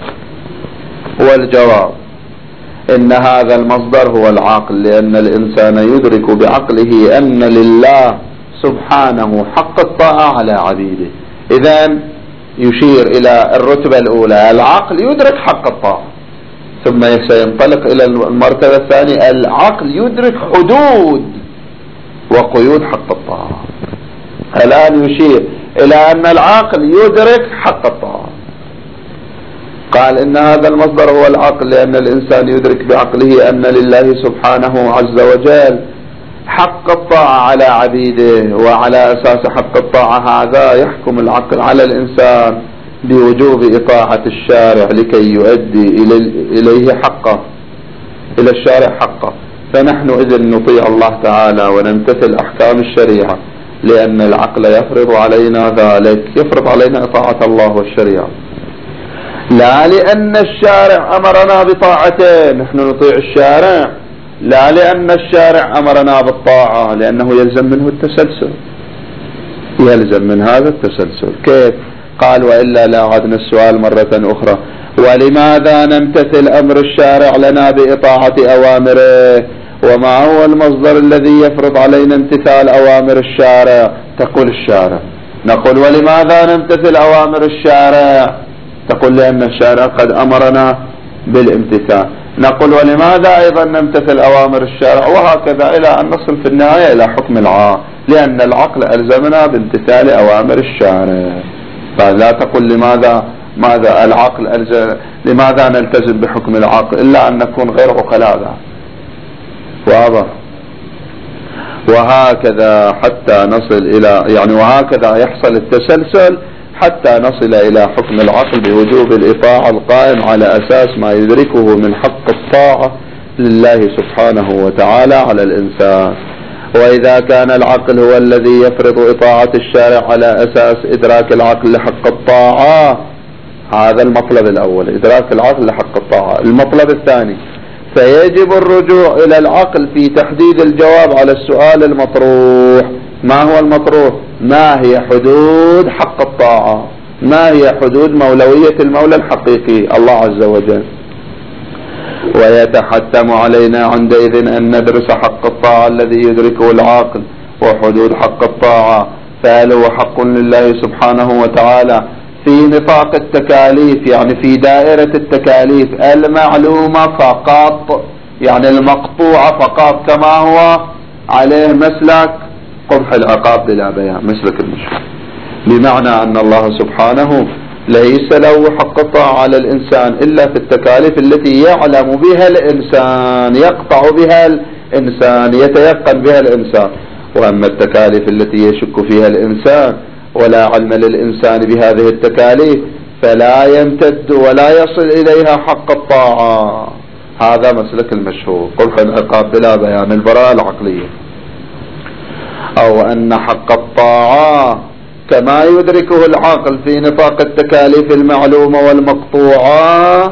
والجواب إن هذا المصدر هو العقل، لأن الإنسان يدرك بعقله أن لله سبحانه حق الطاعة على عبيده. إذن يشير إلى الرتبة الأولى، العقل يدرك حق الطاعة، ثم سينطلق إلى المرتبة الثانية. العقل يدرك حدود وقيود حق الطاعة. الآن يشير إلى أن العقل يدرك حق الطاعة. قال إن هذا المصدر هو العقل، لأن الإنسان يدرك بعقله أن لله سبحانه عز وجل حق الطاعة على عبيده، وعلى أساس حق الطاعة هذا يحكم العقل على الإنسان بوجوب إطاعة الشارع لكي يؤدي إليه حقه، إلى الشارع حقه. فنحن إذن نطيع الله تعالى ونمتثل أحكام الشريعة لأن العقل يفرض علينا ذلك، يفرض علينا إطاعة الله والشريعة، لا لأن الشارع أمرنا بطاعته. نحن نطيع الشارع لا لأن الشارع أمرنا بالطاعة، لأنه يلزم منه التسلسل، يلزم من هذا التسلسل. كيف؟ قال وإلا لا عدنا السؤال مرة أخرى، ولماذا نمتثل أمر الشارع لنا بإطاعة أوامره؟ وما هو المصدر الذي يفرض علينا امتثال أوامر الشارع؟ تقول الشارع. نقول ولماذا نمتثل أوامر الشارع؟ تقول لأن الشارع قد أمرنا بالامتثال. نقول ولماذا أيضا نمتثل أوامر الشارع؟ وهكذا إلى أن نصل في النهاية إلى حكم العقل، لأن العقل ألزمنا بامتثال أوامر الشارع. فلا تقل لماذا ماذا العقل ألزم، لماذا نلتزم بحكم العقل إلا أن نكون غير عقلاء. واضح؟ وهكذا حتى نصل إلى يعني وهكذا يحصل التسلسل حتى نصل إلى حكم العقل بوجوب الإطاعة القائم على أساس ما يدركه من حق الطاعة لله سبحانه وتعالى على الإنسان. وإذا كان العقل هو الذي يفرض إطاعة الشارع على أساس إدراك العقل لحق الطاعة، هذا المطلب الأول، إدراك العقل لحق الطاعة. المطلب الثاني، فيجب الرجوع إلى العقل في تحديد الجواب على السؤال المطروح. ما هو المطروح؟ ما هي حدود حق الطاعة؟ ما هي حدود مولوية المولى الحقيقي الله عز وجل؟ ويتحتم علينا عندئذ أن ندرس حق الطاعة الذي يدركه العقل وحدود حق الطاعة، فهل هو حق لله سبحانه وتعالى في نطاق التكاليف، يعني في دائرة التكاليف المعلومة فقط، يعني المقطوعة فقط، كما هو عليه مسلك قبح العقاب بلا بيان، مسلك المشروع، بمعنى أن الله سبحانه ليس له حق الطاعة على الإنسان إلا في التكاليف التي يعلم بها الإنسان، يقطع بها الإنسان، يتيقن بها الإنسان. وأما التكاليف التي يشك فيها الإنسان ولا علم للإنسان بهذه التكاليف فلا يمتد ولا يصل إليها حق الطاعة. هذا مسلك المشهور قبح العقاب بلا بيان، البراءة العقلية. أو أن حق الطاعة كما يدركه العقل في نطاق التكاليف المعلومة والمقطوعة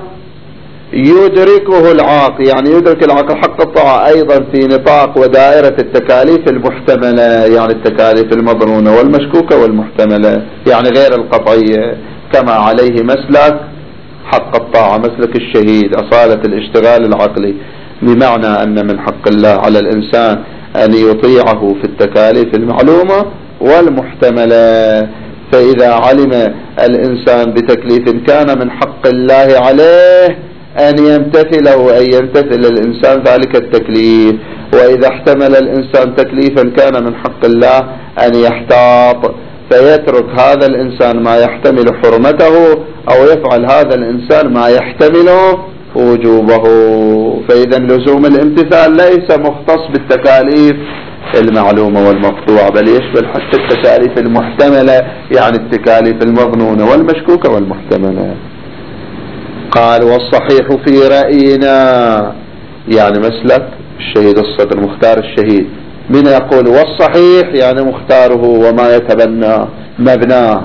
يدركه العقل، يعني يدرك العقل حق الطاعة أيضا في نطاق ودائرة التكاليف المحتملة، يعني التكاليف المظنونة والمشكوكة والمحتملة، يعني غير القطعية، كما عليه مسلك حق الطاعة، مسلك الشهيد، أصالة الاشتغال العقلي، بمعنى أن من حق الله على الإنسان أن يطيعه في التكاليف المعلومة والمحتملة. فإذا علم الإنسان بتكليف كان من حق الله عليه أن يمتثله، أن يمتثل الإنسان ذلك التكليف. وإذا احتمل الإنسان تكليفا كان من حق الله أن يحتاط فيترك هذا الإنسان ما يحتمل حرمته، أو يفعل هذا الإنسان ما يحتمل وجوبه. فإذا لزوم الامتثال ليس مختص بالتكاليف المعلومة والمقطوعة، بل يشمل حتى التكاليف المحتملة، يعني التكاليف المظنونة والمشكوكة والمحتملة. قال والصحيح في رأينا، يعني مسلك الشهيد الصدر مختار الشهيد. من يقول والصحيح يعني مختاره وما يتبنى مبناه.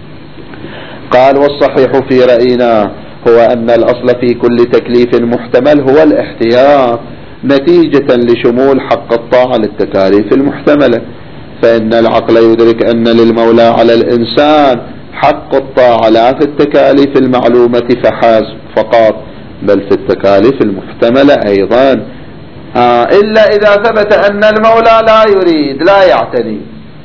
قال والصحيح في رأينا هو أن الأصل في كل تكليف محتمل هو الاحتياط نتيجة لشمول حق الطاعة للتكاليف المحتملة، فإن العقل يدرك أن للمولى على الإنسان حق الطاعة لا في التكاليف المعلومة فحسب فقط، بل في التكاليف المحتملة أيضا، آه إلا إذا ثبت أن المولى لا يريد لا يعتني.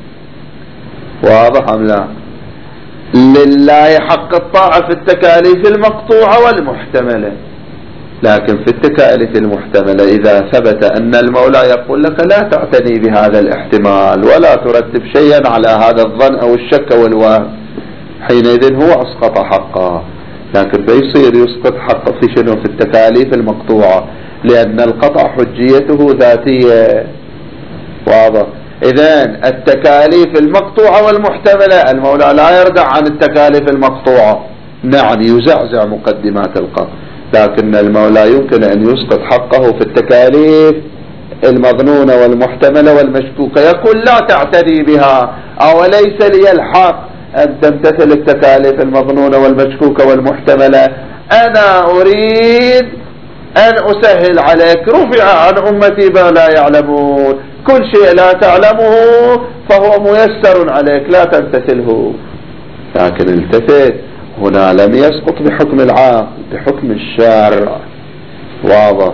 واضح أم لا؟ لله حق الطاعة في التكاليف المقطوعة والمحتملة، لكن في التكاليف المحتملة إذا ثبت أن المولى يقول لك لا تعتني بهذا الاحتمال ولا ترتب شيئا على هذا الظن أو الشك والوهم، حينئذ هو أسقط حقه. لكن بيصير يسقط حقه في شنو؟ في التكاليف المقطوعة، لأن القطع حجيته ذاتية. واضح؟ إذن التكاليف المقطوعة والمحتملة المولى لا يردع عن التكاليف المقطوعة، نعم يزعزع مقدمات القطع، لكن المولى يمكن أن يسقط حقه في التكاليف المظنونة والمحتملة والمشكوكة، يقول لا تعتني بها، أو ليس لي الحق أن تمتثل التكاليف المظنونة والمشكوكة والمحتملة، أنا أريد أن أسهل عليك، رفع عن أمتي ما لا يعلمون، كل شيء لا تعلمه فهو ميسر عليك لا تمتثله. لكن التفت، هنا لم يسقط بحكم العاقل، بحكم الشارع. واضح؟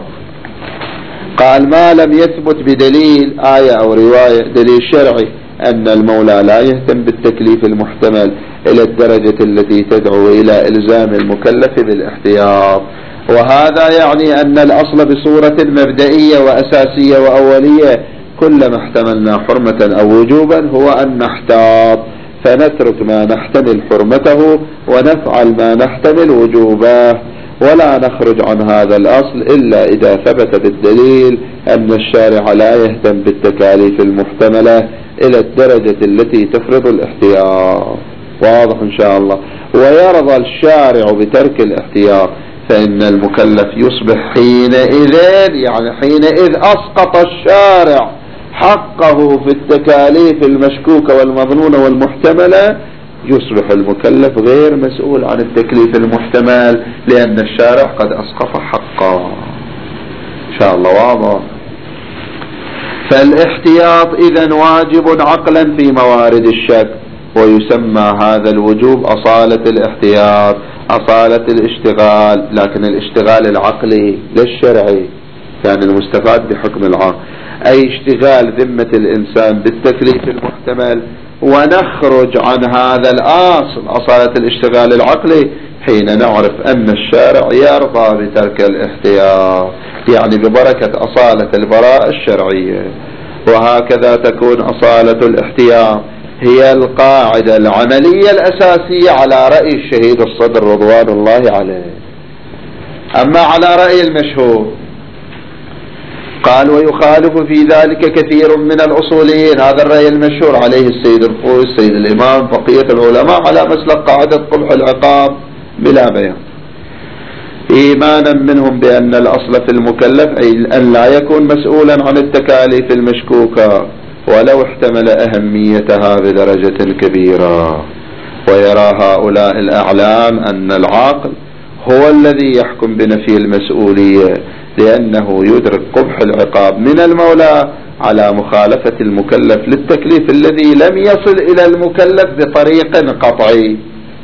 قال ما لم يثبت بدليل آية أو رواية، دليل شرعي، أن المولى لا يهتم بالتكليف المحتمل إلى الدرجة التي تدعو إلى إلزام المكلف بالاحتياط. وهذا يعني أن الأصل بصورة مبدئية وأساسية وأولية كلما احتملنا حرمة أو وجوبا هو أن نحتاط، فنترك ما نحتمل حرمته ونفعل ما نحتمل وجوبه، ولا نخرج عن هذا الأصل إلا إذا ثبت بالدليل أن الشارع لا يهتم بالتكاليف المحتملة إلى الدرجة التي تفرض الاحتياط. واضح إن شاء الله؟ ويرضى الشارع بترك الاحتياط، فإن المكلف يصبح حينئذ، يعني حينئذ أسقط الشارع حقه في التكاليف المشكوكة والمظنونة والمحتملة، يصبح المكلف غير مسؤول عن التكليف المحتمل، لأن الشارع قد أسقط حقه. إن شاء الله واضح؟ فالاحتياط إذن واجب عقلا في موارد الشك، ويسمى هذا الوجوب أصالة الاحتياط، أصالة الاشتغال، لكن الاشتغال العقلي للشرعي كان المستفاد بحكم العقل، أي اشتغال ذمة الإنسان بالتكليف المحتمل، ونخرج عن هذا الأصل أصالة الاشتغال العقلي حين نعرف أن الشارع يرضى بترك الاحتياط، يعني ببركة أصالة البراءة الشرعية. وهكذا تكون أصالة الاحتياط هي القاعدة العملية الأساسية على رأي الشهيد الصدر رضوان الله عليه. أما على رأي المشهور قال ويخالف في ذلك كثير من الأصوليين، هذا الرأي المشهور عليه السيد الخوي السيد الإمام بقية العلماء على مسلك قاعدة قبح العقاب بلا بيان، إيمانا منهم بأن الأصل في المكلف أي أن لا يكون مسؤولا عن التكاليف المشكوكة ولو احتمل أهميتها بدرجة كبيرة. ويرى هؤلاء الأعلام أن العقل هو الذي يحكم بنفي المسؤولية، لأنه يدرك قبح العقاب من المولى على مخالفة المكلف للتكليف الذي لم يصل إلى المكلف بطريق قطعي.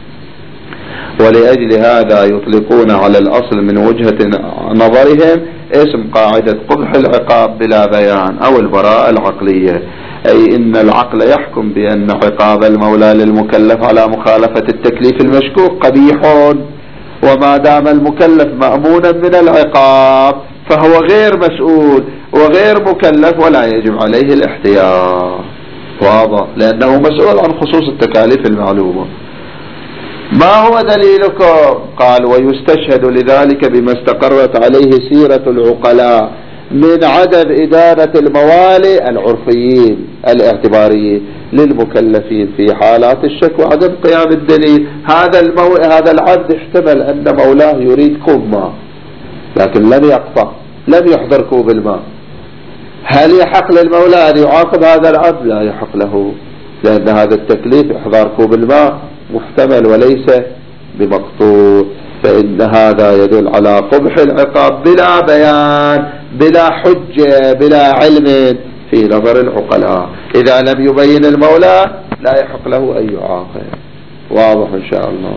ولأجل هذا يطلقون على الأصل من وجهة نظرهم اسم قاعدة قبح العقاب بلا بيان أو البراءة العقلية، أي إن العقل يحكم بأن عقاب المولى للمكلف على مخالفة التكليف المشكوك قبيح، وما دام المكلف مأمونا من العقاب فهو غير مسؤول وغير مكلف ولا يجب عليه الاحتياط. واضح؟ لأنه مسؤول عن خصوص التكاليف المعلومة. ما هو دليلكم؟ قال ويستشهد لذلك بما استقرت عليه سيرة العقلاء من عدم إدانة الموالي العرفيين الاعتباريين للمكلفين في حالات الشك وعدم قيام الدليل. هذا المو... هذا العبد احتمل أن مولاه يريد كوب ماء لكن لم يقطع، لم يحضر كوب الماء، هل يحق للمولى أن يعاقب هذا العبد؟ لا يحق له، لأن هذا التكليف إحضار كوب الماء محتمل وليس بمقطوع، فإن هذا يدل على قبح العقاب بلا بيان بلا حجة بلا علم في نظر العقلاء. إذا لم يبين المولى لا يحق له أن يعاقب. واضح إن شاء الله؟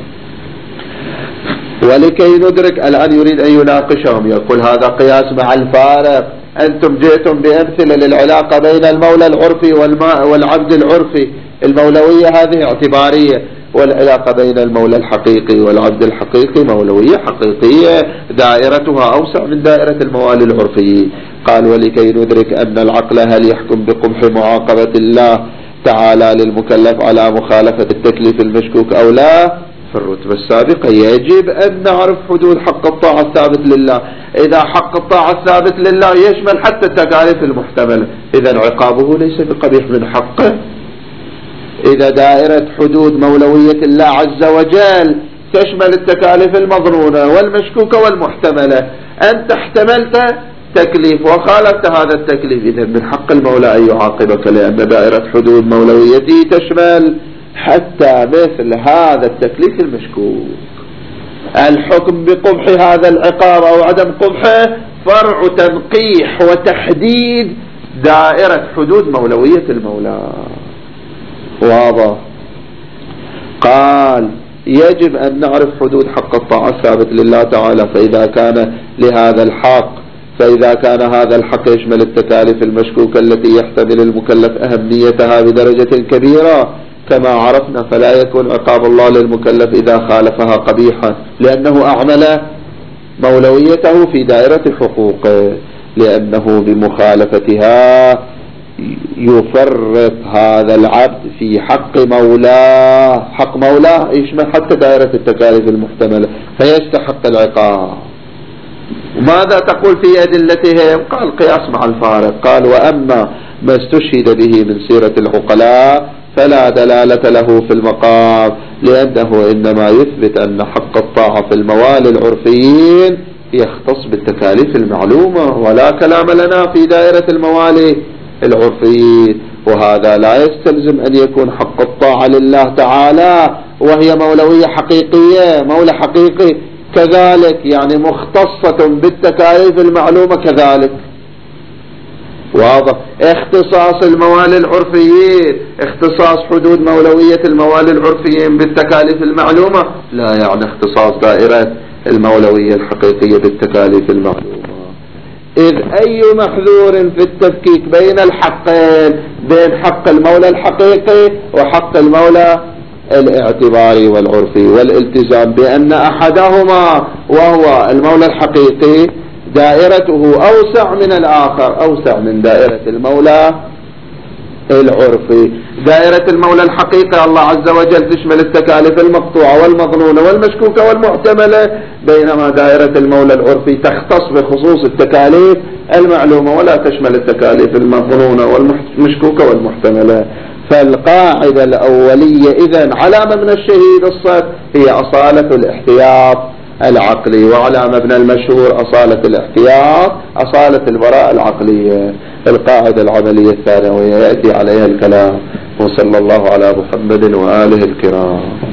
ولكي ندرك الآن يريد أن يناقشهم، يقول هذا قياس مع الفارق، أنتم جئتم بأمثلة للعلاقة بين المولى العرفي والعبد العرفي، المولوية هذه اعتبارية، والعلاقة بين المولى الحقيقي والعبد الحقيقي مولوية حقيقية دائرتها أوسع من دائرة الموالي العرفي. قال ولكي ندرك أن العقل هل يحكم بقبح معاقبة الله تعالى للمكلف على مخالفة التكليف المشكوك أو لا في الرتبة السابقة، يجب أن نعرف حدود حق الطاعة الثابت لله. إذا حق الطاعة الثابت لله يشمل حتى التكاليف المحتملة، إذا عقابه ليس بقبيح من حقه. إذا دائرة حدود مولوية الله عز وجل تشمل التكاليف المظنونة والمشكوكة والمحتملة، أنت احتملت تكليف وخالفت هذا التكليف، إذا من حق المولى أن يعاقبك، لأن دائرة حدود مولويته تشمل حتى مثل هذا التكليف المشكوك. الحكم بقبح هذا العقاب أو عدم قبحه فرع تنقيح وتحديد دائرة حدود مولوية المولى. واضح؟ قال يجب أن نعرف حدود حق الطاعة الثابت لله تعالى، فإذا كان لهذا الحق فإذا كان هذا الحق يشمل التكاليف المشكوكة التي يحتمل المكلف أهميتها بدرجة كبيرة كما عرفنا، فلا يكون عقاب الله للمكلف إذا خالفها قبيحا، لأنه أعمل مولويته في دائرة حقوقه، لأنه بمخالفتها يفرط هذا العبد في حق مولاه. حق مولاه يشمل حتى دائرة التكاليف المحتملة فيستحق العقاب. وماذا تقول في أدلتهم؟ قال قياس مع الفارق. قال وأما ما استشهد به من سيرة العقلاء فلا دلالة له في المقام، لأنه إنما يثبت أن حق الطاعة في الموالي العرفيين يختص بالتكاليف المعلومة، ولا كلام لنا في دائرة الموالي العرفيين، وهذا لا يستلزم أن يكون حق الطاعة لله تعالى وهي مولوية حقيقية، مولى حقيقي كذلك يعني مختصة بالتكاليف المعلومة كذلك. واضح؟ اختصاص الموالي العرفيين، اختصاص حدود مولوية الموالي العرفيين بالتكاليف المعلومة لا يعني اختصاص دائرة المولوية الحقيقية بالتكاليف المعلومة. إذ أي محذور في التفكيك بين الحقين، بين حق المولى الحقيقي وحق المولى الاعتباري والعرفي، والالتزام بأن أحدهما وهو المولى الحقيقي دائرته أوسع من الآخر، أوسع من دائرة المولى العرفي. دائرة المولى الحقيقي الله عز وجل تشمل التكاليف المقطوعة والمظنونة والمشكوكة والمحتملة، بينما دائرة المولى العرفي تختص بخصوص التكاليف المعلومة ولا تشمل التكاليف المظنونة والمشكوكة والمحتملة. فالقاعدة الأولية إذن على مبنى الشهيد الصد هي أصالة الاحتياط العقلي، وعلى مبنى المشهور أصالة الاحتياط أصالة البراءة العقلية. القاعدة العملية الثانوية يأتي عليها الكلام. وصلى الله على محمد وآله الكرام.